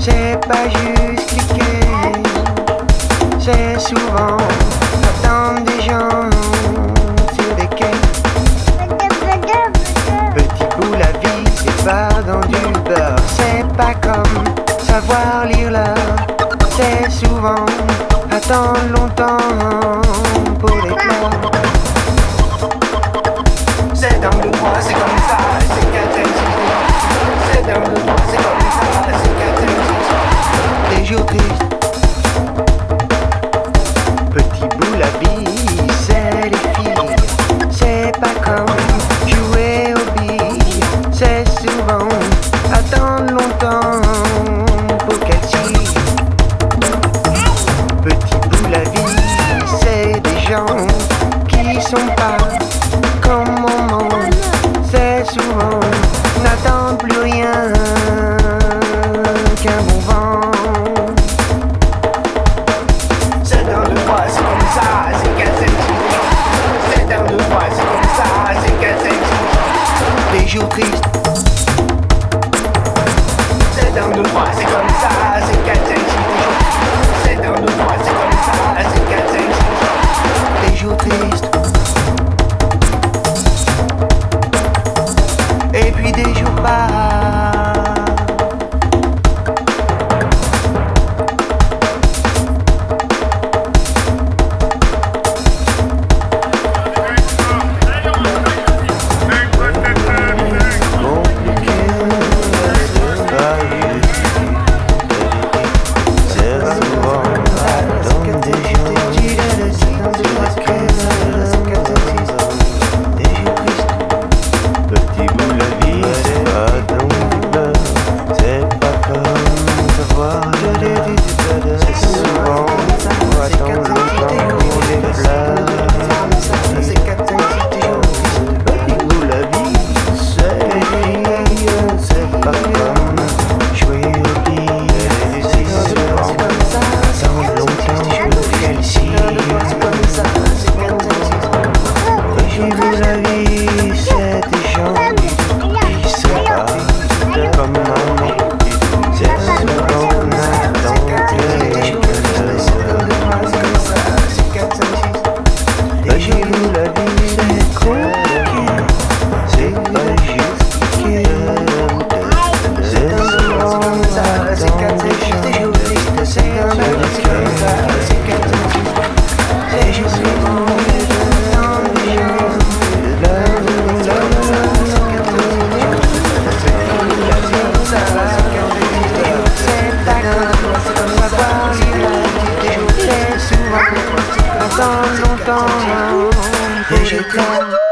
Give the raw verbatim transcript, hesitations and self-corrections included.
c'est pas juste cliquer, c'est souvent attendre des gens sur des quais. Petit bout, la vie, c'est pas dans du beurre, c'est pas comme savoir lire l'heure, c'est souvent attendre longtemps pour l'éclair. C'est dans le droit, c'est comme ça, c'est quatre c'est dans le droit, c'est comme ça, c'est quatre des jours tristes. Petit bout, la vie, c'est les filles, c'est pas comme jouer aux billes, c'est souvent attendre longtemps pour qu'elle s'y. Petit bout, la vie, c'est des gens qui sont pas comme mon monde, c'est souvent n'attendre plus rien qu'un bon vent. C'est dans le droit, c'est comme ça, c'est quatre c'est dans le droit, c'est comme ça, c'est quatre des jours tristes. C'est dans le droit, c'est comme ça, c'est quatre c'est dans le droit, c'est comme ça, c'est quatre des jours tristes. Et puis des jours pas. Longtemps, longtemps, et je t'aime.